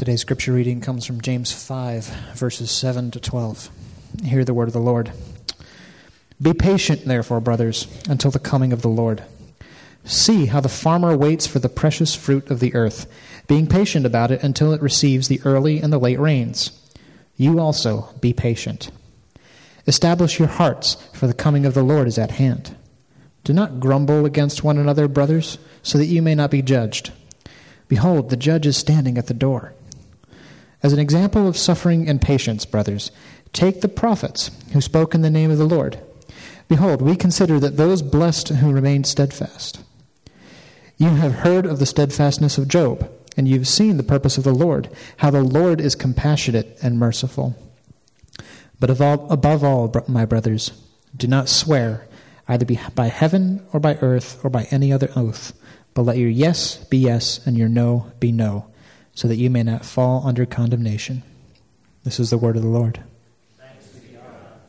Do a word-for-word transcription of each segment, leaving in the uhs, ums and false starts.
Today's scripture reading comes from James five, verses seven to twelve. Hear the word of the Lord. Be patient, therefore, brothers, until the coming of the Lord. See how the farmer waits for the precious fruit of the earth, being patient about it until it receives the early and the late rains. You also be patient. Establish your hearts, for the coming of the Lord is at hand. Do not grumble against one another, brothers, so that you may not be judged. Behold, the judge is standing at the door. As an example of suffering and patience, brothers, take the prophets who spoke in the name of the Lord. Behold, we consider that those blessed who remained steadfast. You have heard of the steadfastness of Job, and you've seen the purpose of the Lord, how the Lord is compassionate and merciful. But of all, above all, my brothers, do not swear, either by heaven or by earth or by any other oath, but let your yes be yes and your no be no, so that you may not fall under condemnation. This is the word of the Lord. Thanks be to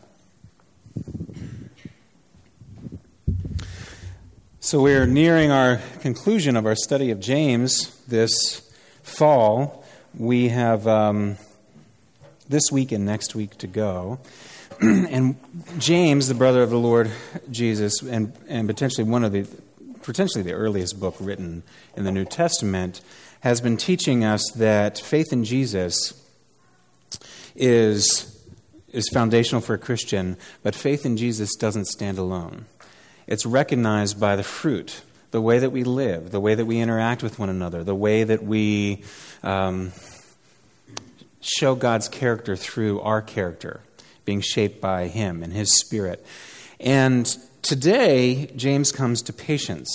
God. So we're nearing our conclusion of our study of James this fall. We have um, this week and next week to go. And James, the brother of the Lord Jesus, and, and potentially one of the potentially the earliest book written in the New Testament, has been teaching us that faith in Jesus is, is foundational for a Christian, but faith in Jesus doesn't stand alone. It's recognized by the fruit, the way that we live, the way that we interact with one another, the way that we um, show God's character through our character, being shaped by Him and His Spirit. And today, James comes to patience.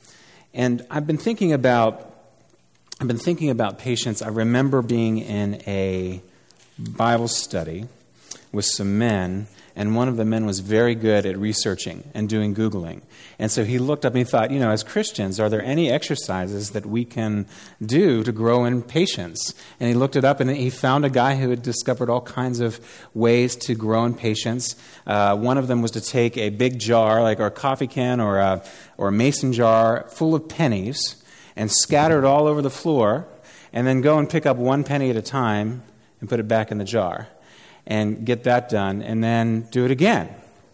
And I've been thinking about I've been thinking about patience. I remember being in a Bible study with some men, and one of the men was very good at researching and doing Googling. And so he looked up and he thought, you know, as Christians, are there any exercises that we can do to grow in patience? And he looked it up, and he found a guy who had discovered all kinds of ways to grow in patience. Uh, one of them was to take a big jar, like a coffee can or a, or a mason jar full of pennies, and scatter it all over the floor, and then go and pick up one penny at a time and put it back in the jar, and get that done, and then do it again.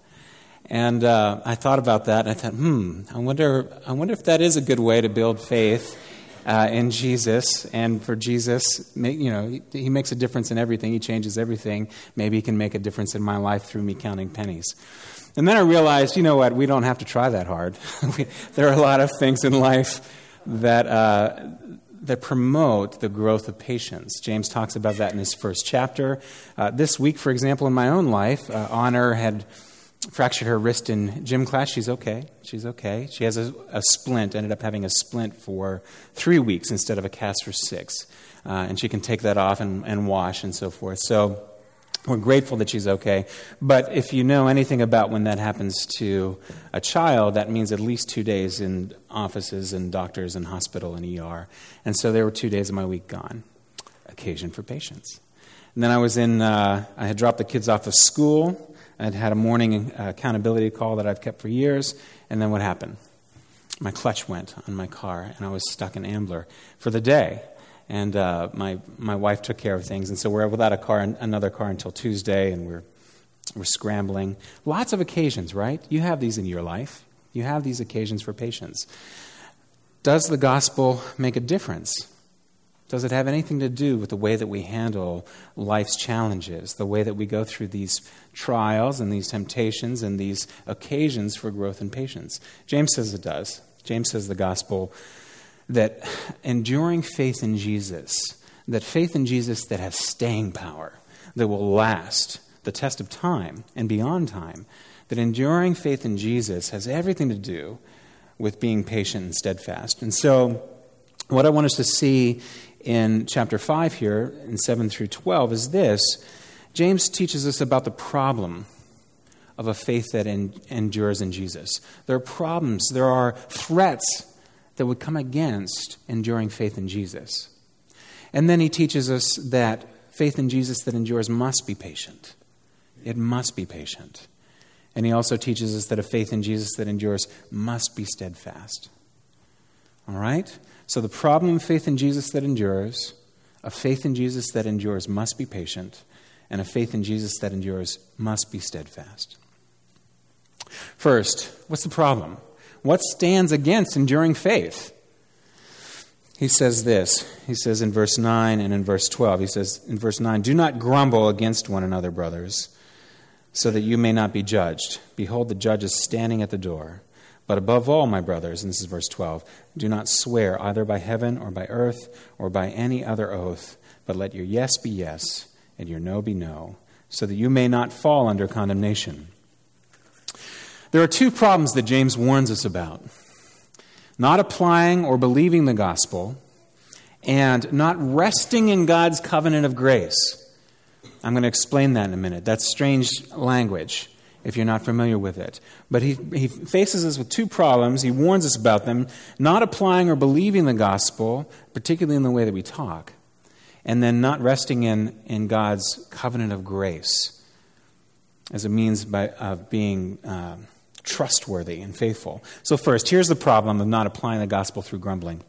And uh, I thought about that, and I thought, hmm, I wonder, I wonder if that is a good way to build faith uh, in Jesus. And for Jesus, you know, he, he makes a difference in everything. He changes everything. Maybe he can make a difference in my life through me counting pennies. And then I realized, you know what? We don't have to try that hard. we, there are a lot of things in life that uh, that promote the growth of patience. James talks about that in his first chapter. Uh, this week, for example, in my own life, uh, Honor had fractured her wrist in gym class. She's okay. She's okay. She has a, a splint, ended up having a splint for three weeks instead of a cast for six. Uh, and she can take that off and, and wash and so forth. So we're grateful that she's okay. But if you know anything about when that happens to a child, that means at least two days in offices and doctors and hospital and E R. And so there were two days of my week gone. Occasion for patience. And then I was in, uh, I had dropped the kids off of school. I had had a morning uh, accountability call that I've kept for years. And then what happened? My clutch went on my car, and I was stuck in Ambler for the day. And uh, my my wife took care of things, and so we're without a car, another car until Tuesday, and we're we're scrambling. Lots of occasions, right? You have these in your life. You have these occasions for patience. Does the gospel make a difference? Does it have anything to do with the way that we handle life's challenges, the way that we go through these trials and these temptations and these occasions for growth and patience? James says it does. James says the gospel, that enduring faith in Jesus, that faith in Jesus that has staying power, that will last the test of time and beyond time, that enduring faith in Jesus has everything to do with being patient and steadfast. And so what I want us to see in chapter five here, in seven through twelve, is this. James teaches us about the problem of a faith that en- endures in Jesus. There are problems, there are threats that would come against enduring faith in Jesus. And then he teaches us that faith in Jesus that endures must be patient. It must be patient. And he also teaches us that a faith in Jesus that endures must be steadfast. All right? So the problem of faith in Jesus that endures, A faith in Jesus that endures must be patient, and a faith in Jesus that endures must be steadfast. First, what's the problem? What stands against enduring faith? He says this. He says in verse nine and in verse twelve. He says in verse nine, "Do not grumble against one another, brothers, so that you may not be judged. Behold, the judge is standing at the door. But above all, my brothers," and this is verse twelve, "do not swear either by heaven or by earth or by any other oath, but let your yes be yes and your no be no, so that you may not fall under condemnation." There are two problems that James warns us about: not applying or believing the gospel, and not resting in God's covenant of grace. I'm going to explain that in a minute. That's strange language if you're not familiar with it. But he, he faces us with two problems. He warns us about them: not applying or believing the gospel, particularly in the way that we talk, and then not resting in, in God's covenant of grace as a means by, of being uh, trustworthy and faithful. So first, here's the problem of not applying the gospel through grumbling.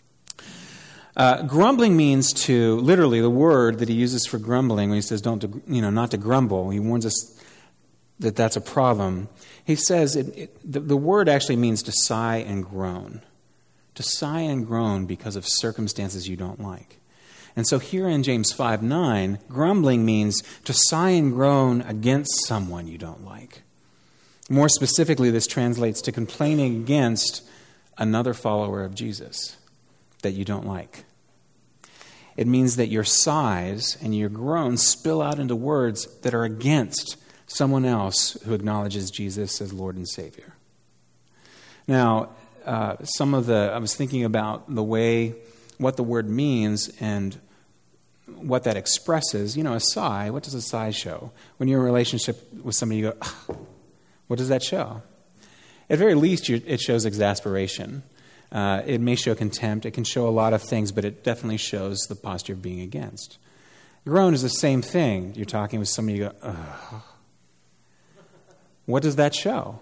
Uh, grumbling means to, literally, the word that he uses for grumbling when he says, "Don't, to, you know, not to grumble." He warns us that that's a problem. He says it, it, the, the word actually means to sigh and groan, to sigh and groan because of circumstances you don't like. And so here in James five nine, grumbling means to sigh and groan against someone you don't like. More specifically, this translates to complaining against another follower of Jesus that you don't like. It means that your sighs and your groans spill out into words that are against someone else who acknowledges Jesus as Lord and Savior. Now, uh, some of the, I was thinking about the way, what the word means and what that expresses. You know, a sigh, what does a sigh show? When you're in a relationship with somebody, you go, "Ugh." What does that show? At very least, it shows exasperation. Uh, it may show contempt. It can show a lot of things, but it definitely shows the posture of being against. Groan is the same thing. You're talking with somebody, you go, "Ugh." What does that show?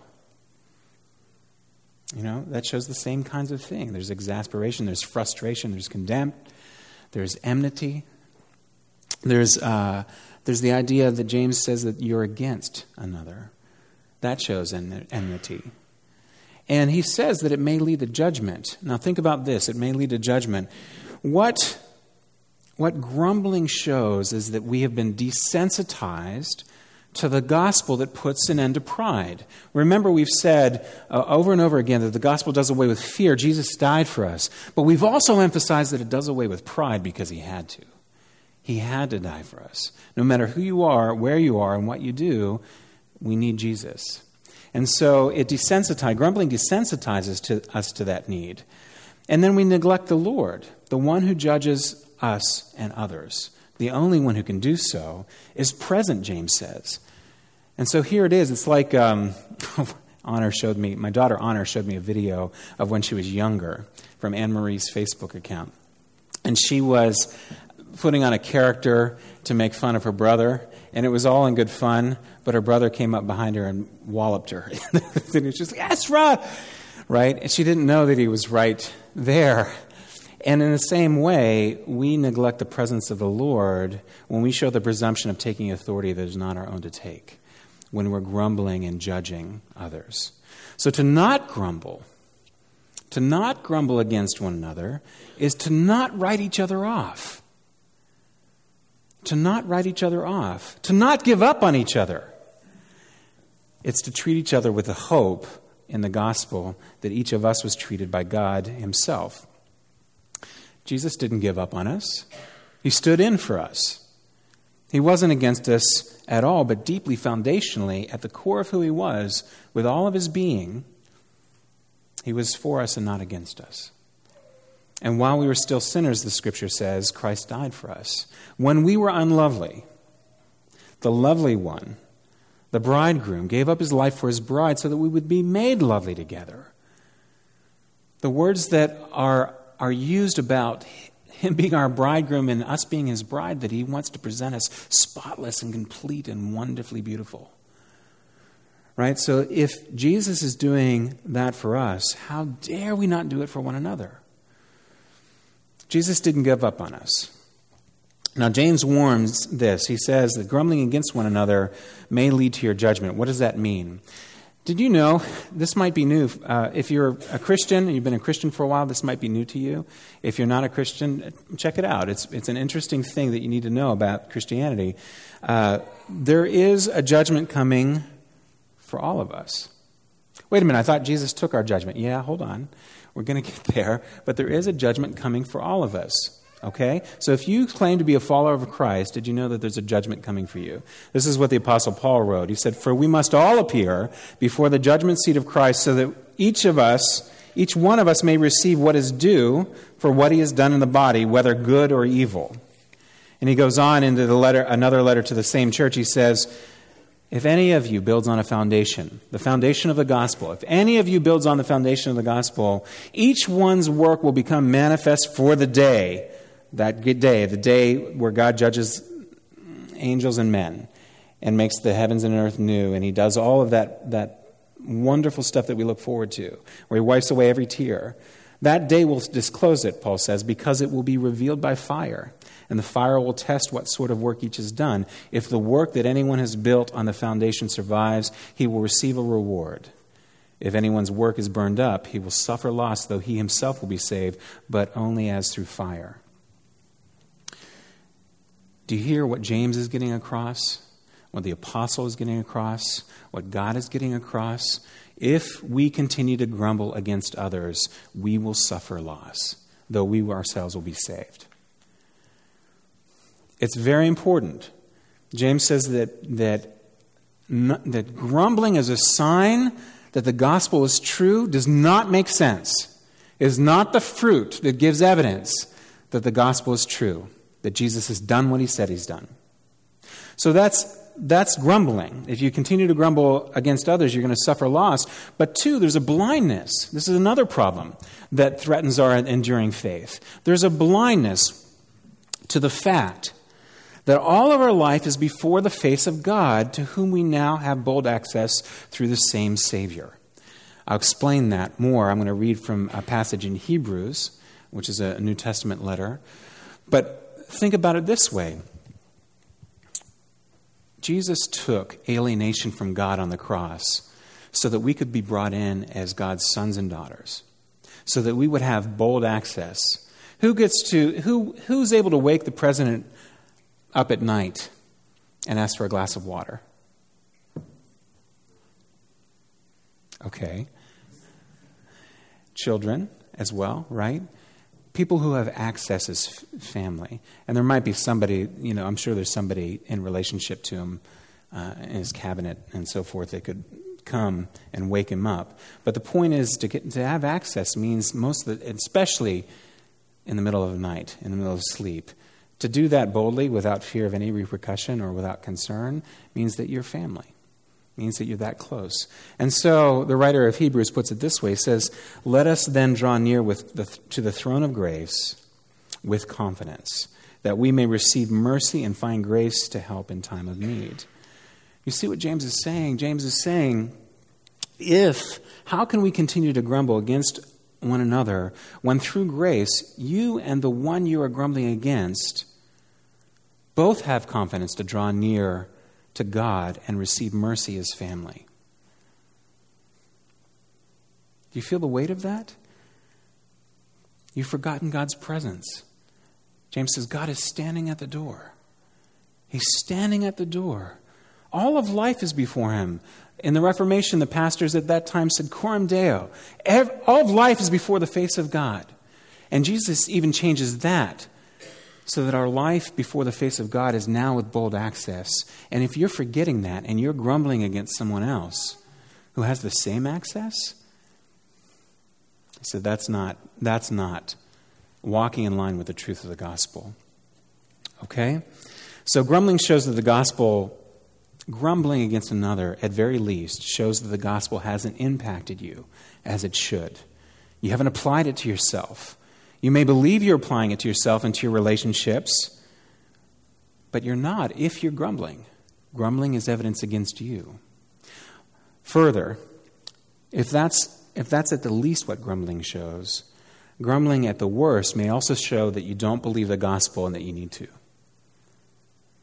You know, that shows the same kinds of thing. There's exasperation, there's frustration, there's contempt, there's enmity. There's, uh, there's the idea that James says that you're against another. That shows enmity. And he says that it may lead to judgment. Now think about this. It may lead to judgment. What, what grumbling shows is that we have been desensitized to the gospel that puts an end to pride. Remember, we've said uh, over and over again that the gospel does away with fear. Jesus died for us. But we've also emphasized that it does away with pride because he had to. He had to die for us. No matter who you are, where you are, and what you do, we need Jesus. And so it desensitizes, grumbling desensitizes to us to that need. And then we neglect the Lord, the one who judges us and others. The only one who can do so is present, James says. And so here it is. It's like um, Honor showed me, my daughter Honor showed me a video of when she was younger from Anne Marie's Facebook account. And she was putting on a character to make fun of her brother. And it was all in good fun, but her brother came up behind her and walloped her. And he was just like, "Ezra!" Right? And she didn't know that he was right there. And in the same way, we neglect the presence of the Lord when we show the presumption of taking authority that is not our own to take, when we're grumbling and judging others. So to not grumble, to not grumble against one another, is to not write each other off. To not write each other off. To not give up on each other. It's to treat each other with the hope in the gospel that each of us was treated by God himself. Jesus didn't give up on us. He stood in for us. He wasn't against us at all, but deeply foundationally, at the core of who he was, with all of his being, he was for us and not against us. And while we were still sinners, the scripture says, Christ died for us. When we were unlovely, the lovely one, the bridegroom, gave up his life for his bride so that we would be made lovely together. The words that are, are used about him being our bridegroom and us being his bride, that he wants to present us spotless and complete and wonderfully beautiful. Right? So if Jesus is doing that for us, how dare we not do it for one another? Jesus didn't give up on us. Now, James warns this. He says that grumbling against one another may lead to your judgment. What does that mean? Did you know, this might be new. Uh, if you're a Christian, you've been a Christian for a while, this might be new to you. If you're not a Christian, check it out. It's it's an interesting thing that you need to know about Christianity. Uh, there is a judgment coming for all of us. Wait a minute, I thought Jesus took our judgment. Yeah, hold on. We're going to get there. But there is a judgment coming for all of us. Okay? So if you claim to be a follower of Christ, did you know that there's a judgment coming for you? This is what the Apostle Paul wrote. He said, "For we must all appear before the judgment seat of Christ, so that each of us, each one of us may receive what is due for what he has done in the body, whether good or evil." And he goes on into the letter, another letter to the same church. He says, "If any of you builds on a foundation, the foundation of the gospel, if any of you builds on the foundation of the gospel, each one's work will become manifest for the day." That good day, the day where God judges angels and men and makes the heavens and earth new, and he does all of that, that wonderful stuff that we look forward to, where he wipes away every tear. That day will disclose it, Paul says, because it will be revealed by fire, and the fire will test what sort of work each has done. If the work that anyone has built on the foundation survives, he will receive a reward. If anyone's work is burned up, he will suffer loss, though he himself will be saved, but only as through fire. Do you hear what James is getting across? What the apostle is getting across? What God is getting across? If we continue to grumble against others, we will suffer loss, though we ourselves will be saved. It's very important. James says that, that, that grumbling is a sign that the gospel is true does not make sense. It is not the fruit that gives evidence that the gospel is true, that Jesus has done what he said he's done. So that's that's grumbling. If you continue to grumble against others, you're going to suffer loss. But two, there's a blindness. This is another problem that threatens our enduring faith. There's a blindness to the fact that all of our life is before the face of God, to whom we now have bold access through the same Savior. I'll explain that more. I'm going to read from a passage in Hebrews, which is a New Testament letter. But think about it this way. Jesus took alienation from God on the cross so that we could be brought in as God's sons and daughters, so that we would have bold access. Who gets to who who's able to wake the president up at night and ask for a glass of water? Okay. Children as well, right? People who have access as family. And there might be somebody, you know, I'm sure there's somebody in relationship to him uh, in his cabinet and so forth that could come and wake him up. But the point is, to get to have access means most of the, especially in the middle of the night, in the middle of sleep, to do that boldly without fear of any repercussion or without concern means that you're family. Means that you're that close. And so the writer of Hebrews puts it this way. He says, "Let us then draw near with the, to the throne of grace with confidence, that we may receive mercy and find grace to help in time of need." You see what James is saying? James is saying, if, how can we continue to grumble against one another when through grace you and the one you are grumbling against both have confidence to draw near to God and receive mercy as family? Do you feel the weight of that? You've forgotten God's presence. James says God is standing at the door. He's standing at the door. All of life is before him. In the Reformation, the pastors at that time said, Coram Deo. All of life is before the face of God. And Jesus even changes that, so that our life before the face of God is now with bold access. And if you're forgetting that and you're grumbling against someone else who has the same access, I said that's not that's not walking in line with the truth of the gospel. Okay? So grumbling shows that the gospel, grumbling against another, at very least, shows that the gospel hasn't impacted you as it should. You haven't applied it to yourself. You may believe you're applying it to yourself and to your relationships, but you're not if you're grumbling. Grumbling is evidence against you. Further, if that's if that's at the least what grumbling shows, grumbling at the worst may also show that you don't believe the gospel and that you need to.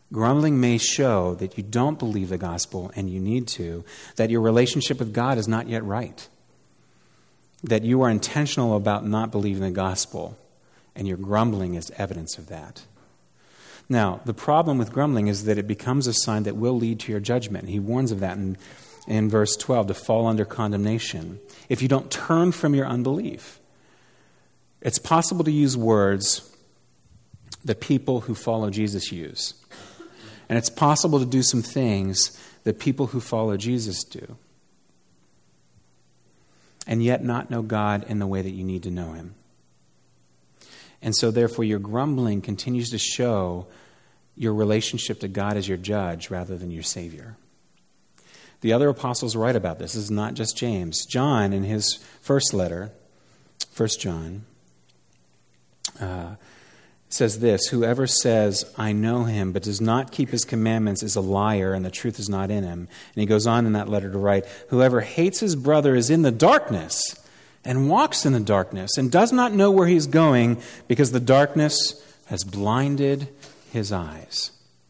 Grumbling may show that you don't believe the gospel and you need to, that your relationship with God is not yet right, that you are intentional about not believing the gospel, and your grumbling is evidence of that. Now, the problem with grumbling is that it becomes a sign that will lead to your judgment. He warns of that in, in verse twelve, to fall under condemnation if you don't turn from your unbelief. It's possible to use words that people who follow Jesus use. And it's possible to do some things that people who follow Jesus do, and yet not know God in the way that you need to know him. And so therefore your grumbling continues to show your relationship to God as your judge rather than your Savior. The other apostles write about this. This is not just James. John, in his first letter, First John, uh, says this: whoever says, I know him, but does not keep his commandments is a liar, and the truth is not in him. And he goes on in that letter to write, whoever hates his brother is in the darkness and walks in the darkness and does not know where he's going because the darkness has blinded his eyes.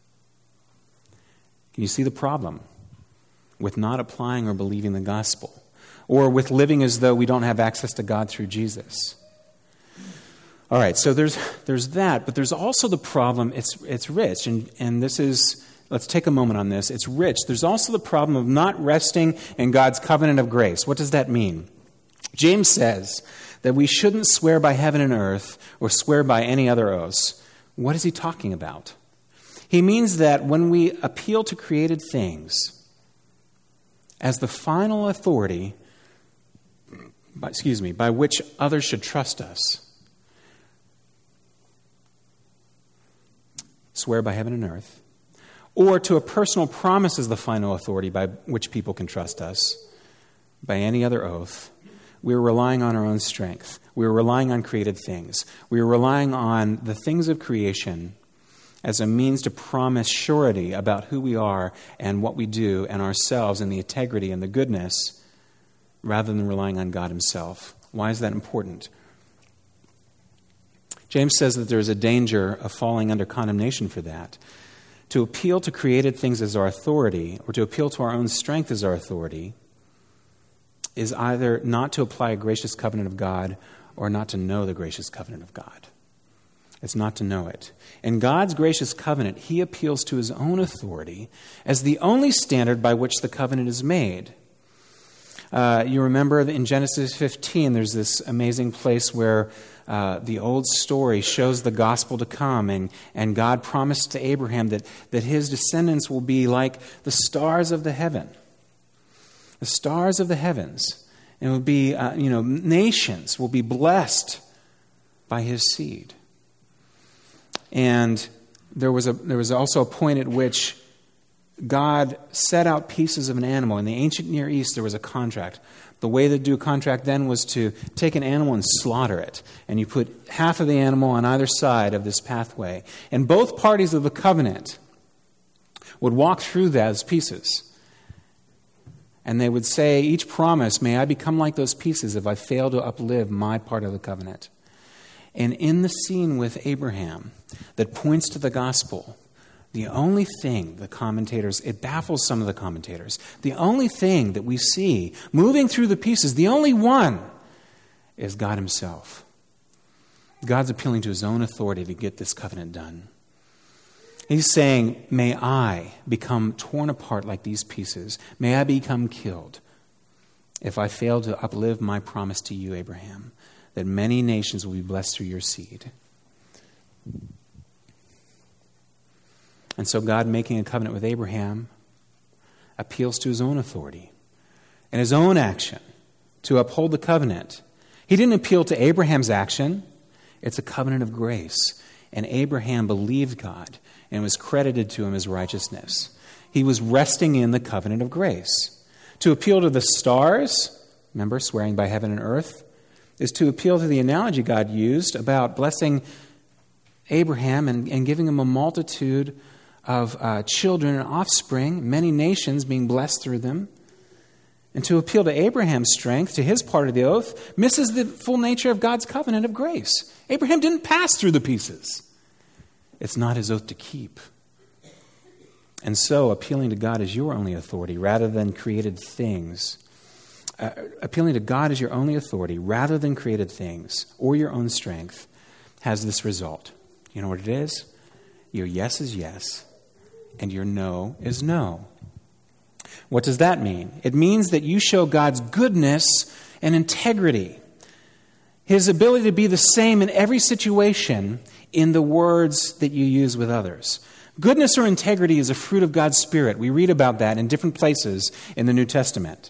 Can you see the problem with not applying or believing the gospel, or with living as though we don't have access to God through Jesus? All right, so there's there's that, but there's also the problem, it's it's rich, and, and this is, let's take a moment on this, it's rich. There's also the problem of not resting in God's covenant of grace. What does that mean? James says that we shouldn't swear by heaven and earth or swear by any other oaths. What is he talking about? He means that when we appeal to created things as the final authority, by, excuse me, by which others should trust us, swear by heaven and earth, or to a personal promise as the final authority by which people can trust us, by any other oath, we're relying on our own strength. We're relying on created things. We're relying on the things of creation as a means to promise surety about who we are and what we do and ourselves and the integrity and the goodness, rather than relying on God himself. Why is that important? James says that there is a danger of falling under condemnation for that. To appeal to created things as our authority, or to appeal to our own strength as our authority, is either not to apply a gracious covenant of God or not to know the gracious covenant of God. It's not to know it. In God's gracious covenant, he appeals to his own authority as the only standard by which the covenant is made. Uh, you remember that in Genesis fifteen, there's this amazing place where uh, the old story shows the gospel to come, and, and God promised to Abraham that, that his descendants will be like the stars of the heaven. The stars of the heavens. And it will be, uh, you know, nations will be blessed by his seed. And there was a there was also a point at which God set out pieces of an animal. In the ancient Near East, there was a contract. The way to do a contract then was to take an animal and slaughter it. And you put half of the animal on either side of this pathway. And both parties of the covenant would walk through those pieces. And they would say, each promise, may I become like those pieces if I fail to uplive my part of the covenant. And in the scene with Abraham that points to the gospel, the only thing the commentators, it baffles some of the commentators, the only thing that we see moving through the pieces, the only one, is God himself. God's appealing to his own authority to get this covenant done. He's saying, may I become torn apart like these pieces. May I become killed if I fail to uplive my promise to you, Abraham, that many nations will be blessed through your seed. And so God, making a covenant with Abraham, appeals to his own authority and his own action to uphold the covenant. He didn't appeal to Abraham's action. It's a covenant of grace. And Abraham believed God and was credited to him as righteousness. He was resting in the covenant of grace. To appeal to the stars, remember, swearing by heaven and earth, is to appeal to the analogy God used about blessing Abraham and, and giving him a multitude of uh, children and offspring, many nations being blessed through them. And to appeal to Abraham's strength, to his part of the oath, misses the full nature of God's covenant of grace. Abraham didn't pass through the pieces. It's not his oath to keep. And so appealing to God as your only authority rather than created things, uh, appealing to God as your only authority rather than created things or your own strength has this result. You know what it is? Your yes is yes, and your no is no. What does that mean? It means that you show God's goodness and integrity, His ability to be the same in every situation in the words that you use with others. Goodness or integrity is a fruit of God's Spirit. We read about that in different places in the New Testament.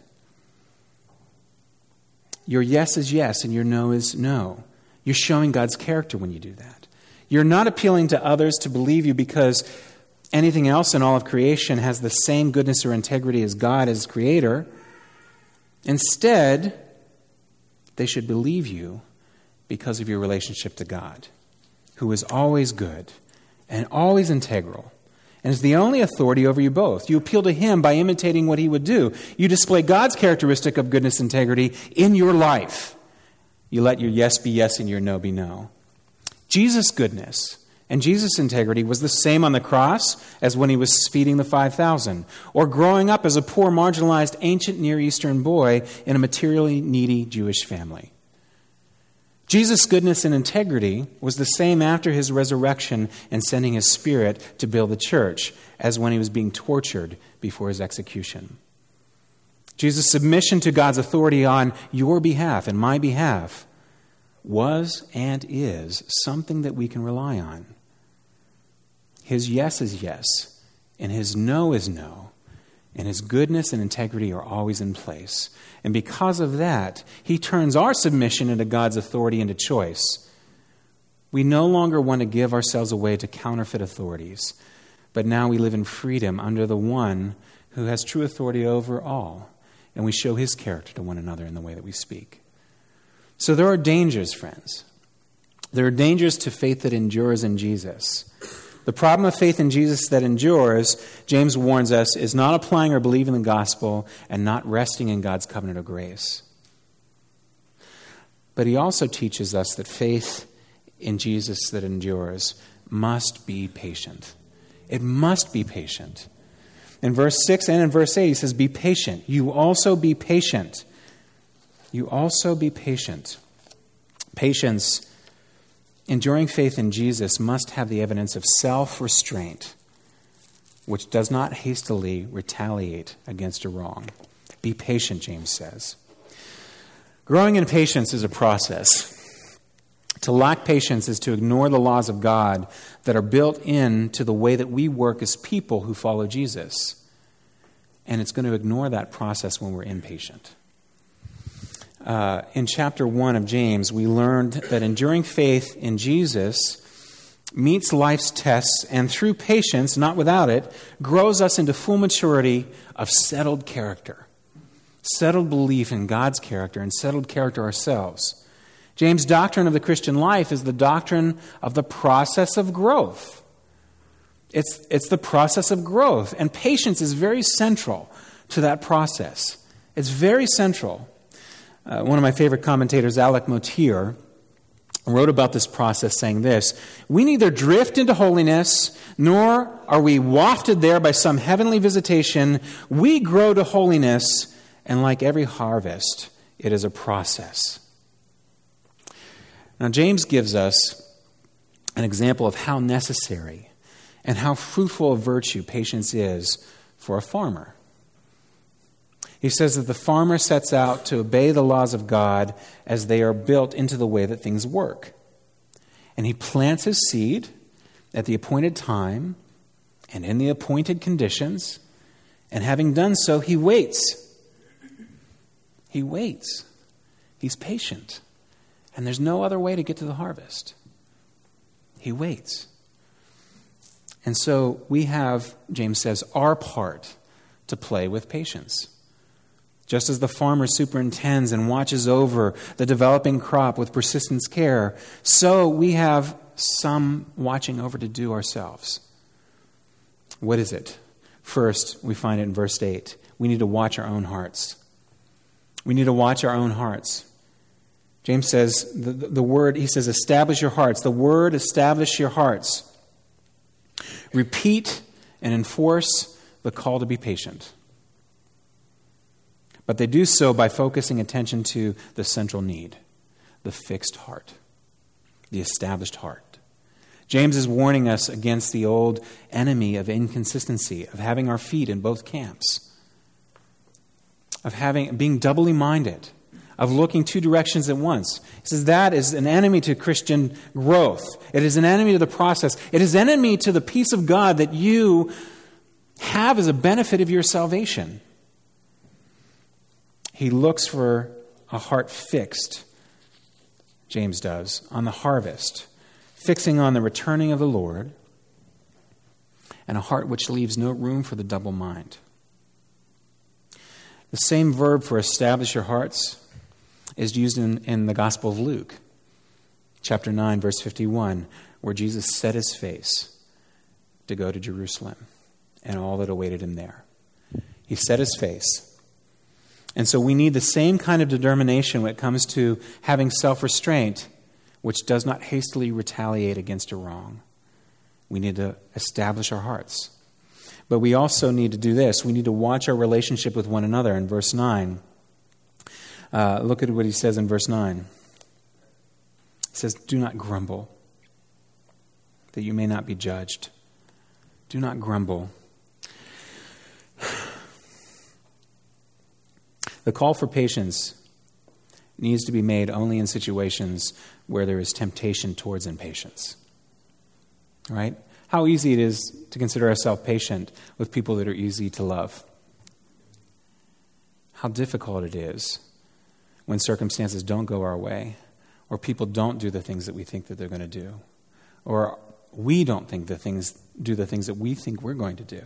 Your yes is yes and your no is no. You're showing God's character when you do that. You're not appealing to others to believe you because anything else in all of creation has the same goodness or integrity as God as Creator. Instead, they should believe you because of your relationship to God, who is always good and always integral, and is the only authority over you both. You appeal to Him by imitating what He would do. You display God's characteristic of goodness and integrity in your life. You let your yes be yes and your no be no. Jesus' goodness and Jesus' integrity was the same on the cross as when He was feeding the five thousand, or growing up as a poor, marginalized, ancient Near Eastern boy in a materially needy Jewish family. Jesus' goodness and integrity was the same after His resurrection and sending His Spirit to build the church as when He was being tortured before His execution. Jesus' submission to God's authority on your behalf and my behalf was and is something that we can rely on. His yes is yes, and His no is no, and His goodness and integrity are always in place. And because of that, He turns our submission into God's authority into choice. We no longer want to give ourselves away to counterfeit authorities, but now we live in freedom under the one who has true authority over all, and we show His character to one another in the way that we speak. So there are dangers, friends. There are dangers to faith that endures in Jesus. The problem of faith in Jesus that endures, James warns us, is not applying or believing the gospel and not resting in God's covenant of grace. But he also teaches us that faith in Jesus that endures must be patient. It must be patient. In verse six and in verse eight, he says, be patient. You also be patient. You also be patient. Patience, enduring faith in Jesus, must have the evidence of self-restraint, which does not hastily retaliate against a wrong. Be patient, James says. Growing in patience is a process. To lack patience is to ignore the laws of God that are built into the way that we work as people who follow Jesus. And it's going to ignore that process when we're impatient. Uh, in chapter one of James, we learned that enduring faith in Jesus meets life's tests and through patience, not without it, grows us into full maturity of settled character, settled belief in God's character, and settled character ourselves. James' doctrine of the Christian life is the doctrine of the process of growth. It's, it's the process of growth, and patience is very central to that process. It's very central. Uh, one of my favorite commentators, Alec Motyer, wrote about this process saying this: we neither drift into holiness, nor are we wafted there by some heavenly visitation. We grow to holiness, and like every harvest, it is a process. Now, James gives us an example of how necessary and how fruitful a virtue patience is for a farmer. He says that the farmer sets out to obey the laws of God as they are built into the way that things work. And he plants his seed at the appointed time and in the appointed conditions. And having done so, he waits. He waits. He's patient. And there's no other way to get to the harvest. He waits. And so we have, James says, our part to play with patience. Just as the farmer superintends and watches over the developing crop with persistent care, so we have some watching over to do ourselves. What is it? First, we find it in verse eight. We need to watch our own hearts. We need to watch our own hearts. James says, the, the word, he says, establish your hearts. The word, establish your hearts. Repeat and enforce the call to be patient. But they do so by focusing attention to the central need, the fixed heart, the established heart. James is warning us against the old enemy of inconsistency, of having our feet in both camps, of having being doubly minded, of looking two directions at once. He says that is an enemy to Christian growth. It is an enemy to the process. It is an enemy to the peace of God that you have as a benefit of your salvation. He looks for a heart fixed, James does, on the harvest, fixing on the returning of the Lord, and a heart which leaves no room for the double mind. The same verb for establish your hearts is used in, in the Gospel of Luke, chapter nine, verse fifty-one, where Jesus set his face to go to Jerusalem and all that awaited him there. He set his face. And so we need the same kind of determination when it comes to having self-restraint, which does not hastily retaliate against a wrong. We need to establish our hearts. But we also need to do this. We need to watch our relationship with one another. In verse nine, uh, look at what he says in verse nine. He says, do not grumble, that you may not be judged. Do not grumble. The call for patience needs to be made only in situations where there is temptation towards impatience. Right? How easy it is to consider ourselves patient with people that are easy to love. How difficult it is when circumstances don't go our way, or people don't do the things that we think that they're going to do, or we don't think the things do the things that we think we're going to do.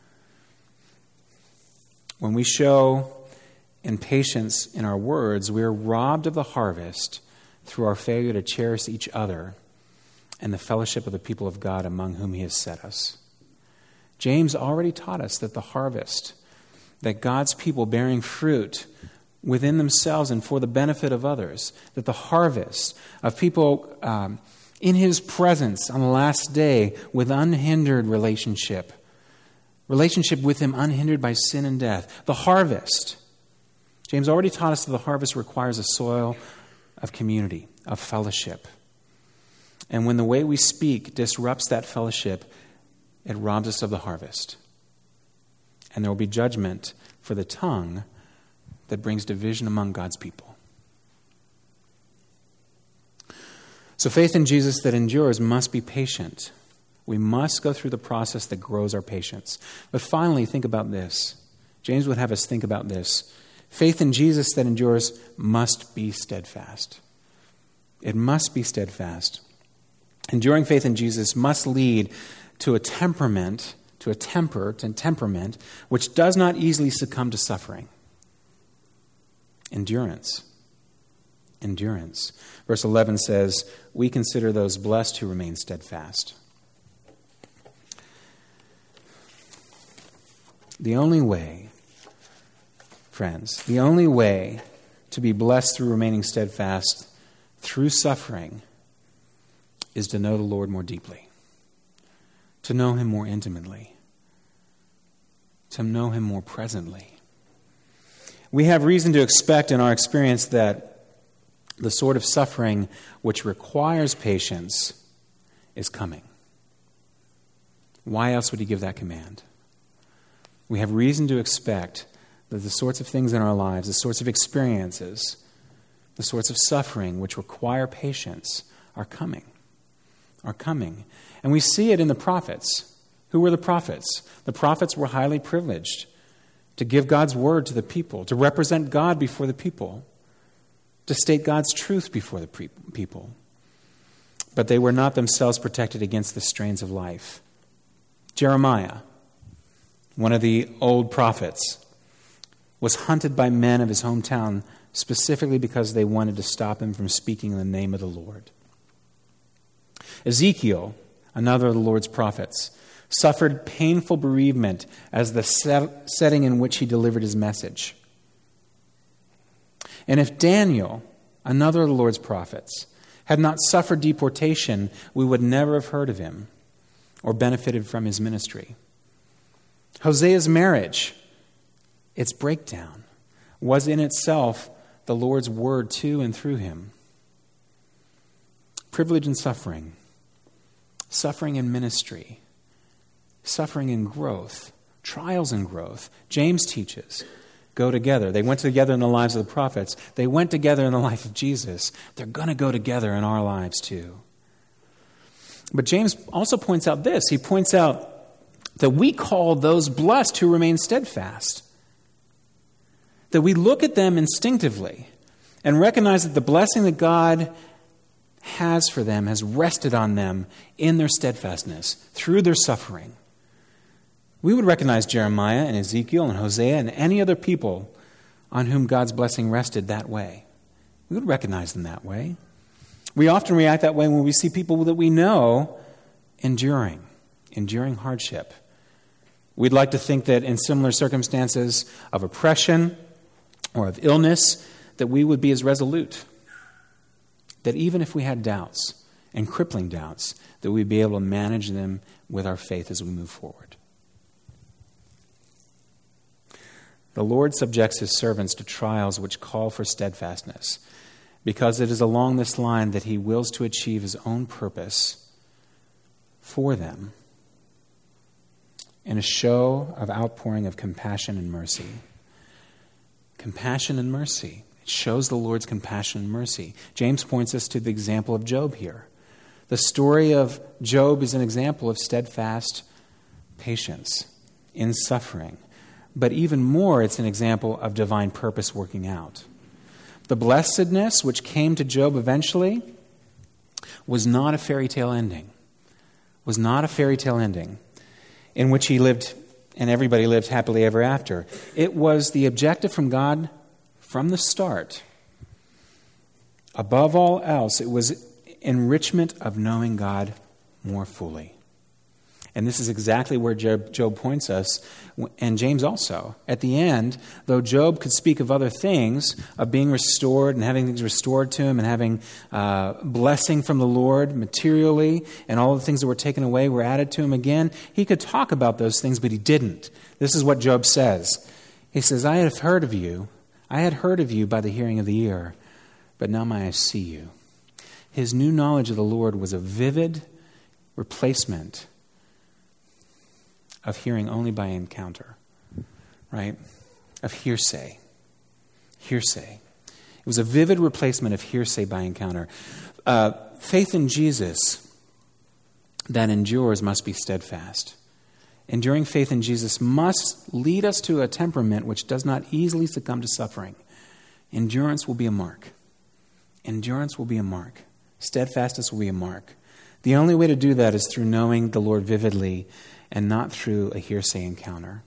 When we show impatience in our words, we are robbed of the harvest through our failure to cherish each other and the fellowship of the people of God among whom he has set us. James already taught us that the harvest, that God's people bearing fruit within themselves and for the benefit of others, that the harvest of people um, in his presence on the last day with unhindered relationship, relationship with him unhindered by sin and death, the harvest. James already taught us that the harvest requires a soil of community, of fellowship. And when the way we speak disrupts that fellowship, it robs us of the harvest. And there will be judgment for the tongue that brings division among God's people. So faith in Jesus that endures must be patient. We must go through the process that grows our patience. But finally, think about this. James would have us think about this. Faith in Jesus that endures must be steadfast. It must be steadfast. Enduring faith in Jesus must lead to a temperament, to a temper, to temperament, which does not easily succumb to suffering. Endurance. Endurance. Verse eleven says, we consider those blessed who remain steadfast. The only way, friends, the only way to be blessed through remaining steadfast through suffering is to know the Lord more deeply, to know him more intimately, to know him more presently. We have reason to expect in our experience that the sort of suffering which requires patience is coming. Why else would he give that command? We have reason to expect that the sorts of things in our lives, the sorts of experiences, the sorts of suffering which require patience are coming, are coming. And we see it in the prophets. Who were the prophets? The prophets were highly privileged to give God's word to the people, to represent God before the people, to state God's truth before the pre- people. But they were not themselves protected against the strains of life. Jeremiah, one of the old prophets, was hunted by men of his hometown specifically because they wanted to stop him from speaking in the name of the Lord. Ezekiel, another of the Lord's prophets, suffered painful bereavement as the set, setting in which he delivered his message. And if Daniel, another of the Lord's prophets, had not suffered deportation, we would never have heard of him or benefited from his ministry. Hosea's marriage, its breakdown, was in itself the Lord's word to and through him. Privilege and suffering, suffering in ministry, suffering in growth, trials and growth. James teaches go together. They went together in the lives of the prophets. They went together in the life of Jesus. They're going to go together in our lives too. But James also points out this. He points out that we call those blessed who remain steadfast. That we look at them instinctively and recognize that the blessing that God has for them has rested on them in their steadfastness, through their suffering. We would recognize Jeremiah and Ezekiel and Hosea and any other people on whom God's blessing rested that way. We would recognize them that way. We often react that way when we see people that we know enduring, enduring hardship. We'd like to think that in similar circumstances of oppression or of illness, that we would be as resolute. That even if we had doubts, and crippling doubts, that we'd be able to manage them with our faith as we move forward. The Lord subjects his servants to trials which call for steadfastness, because it is along this line that he wills to achieve his own purpose for them in a show of outpouring of compassion and mercy. Compassion and mercy. It shows the Lord's compassion and mercy. James points us to the example of Job here. The story of Job is an example of steadfast patience in suffering. But even more, it's an example of divine purpose working out. The blessedness which came to Job eventually was not a fairy tale ending. Was not a fairy tale ending in which he lived and everybody lived happily ever after. It was the objective from God from the start. Above all else, it was enrichment of knowing God more fully. And this is exactly where Job, Job points us, and James also. At the end, though Job could speak of other things, of being restored and having things restored to him and having uh, blessing from the Lord materially, and all the things that were taken away were added to him again, he could talk about those things, but he didn't. This is what Job says. He says, I have heard of you, I had heard of you by the hearing of the ear, but now my eyes see you. His new knowledge of the Lord was a vivid replacement of hearing only by encounter, right? Of hearsay. Hearsay. It was a vivid replacement of hearsay by encounter. Uh, faith in Jesus that endures must be steadfast. Enduring faith in Jesus must lead us to a temperament which does not easily succumb to suffering. Endurance will be a mark. Endurance will be a mark. Steadfastness will be a mark. The only way to do that is through knowing the Lord vividly and not through a hearsay encounter.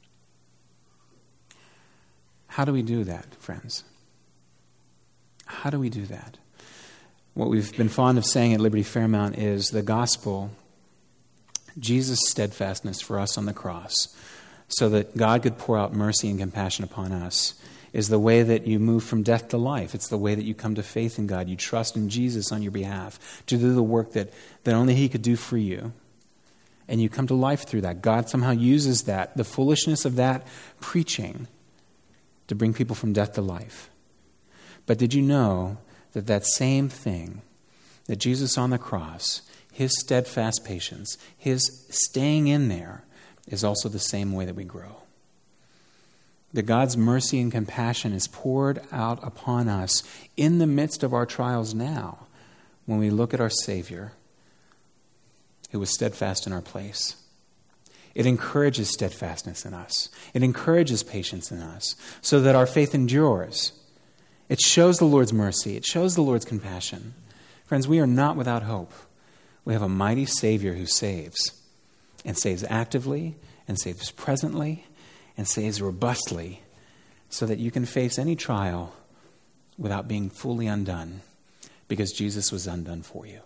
How do we do that, friends? How do we do that? What we've been fond of saying at Liberty Fairmount is the gospel, Jesus' steadfastness for us on the cross, so that God could pour out mercy and compassion upon us, is the way that you move from death to life. It's the way that you come to faith in God. You trust in Jesus on your behalf to do the work that, that only he could do for you. And you come to life through that. God somehow uses that, the foolishness of that preaching, to bring people from death to life. But did you know that that same thing, that Jesus on the cross, his steadfast patience, his staying in there, is also the same way that we grow? That God's mercy and compassion is poured out upon us in the midst of our trials now, when we look at our Savior, who was steadfast in our place. It encourages steadfastness in us. It encourages patience in us, so that our faith endures. It shows the Lord's mercy. It shows the Lord's compassion. Friends, we are not without hope. We have a mighty Savior who saves, and saves actively, and saves presently, and saves robustly, so that you can face any trial without being fully undone, because Jesus was undone for you.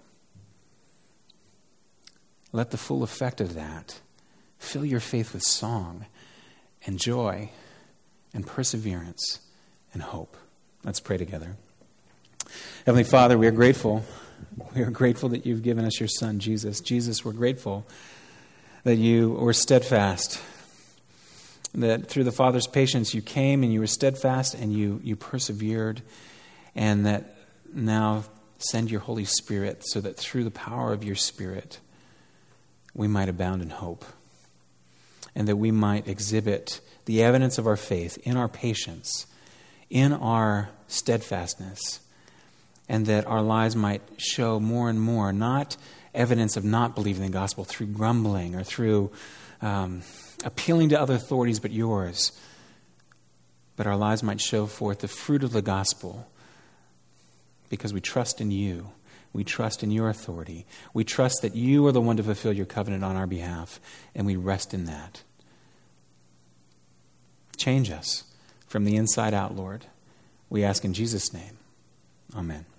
Let the full effect of that fill your faith with song and joy and perseverance and hope. Let's pray together. Heavenly Father, we are grateful. We are grateful that you've given us your Son, Jesus. Jesus, we're grateful that you were steadfast that through the Father's patience you came and you were steadfast and you, you persevered, and that now send your Holy Spirit so that through the power of your Spirit we might abound in hope, and that we might exhibit the evidence of our faith in our patience, in our steadfastness, and that our lives might show more and more, not evidence of not believing the gospel through grumbling or through um, appealing to other authorities but yours, but our lives might show forth the fruit of the gospel because we trust in you. We trust in your authority. We trust that you are the one to fulfill your covenant on our behalf, and we rest in that. Change us from the inside out, Lord. We ask in Jesus' name. Amen.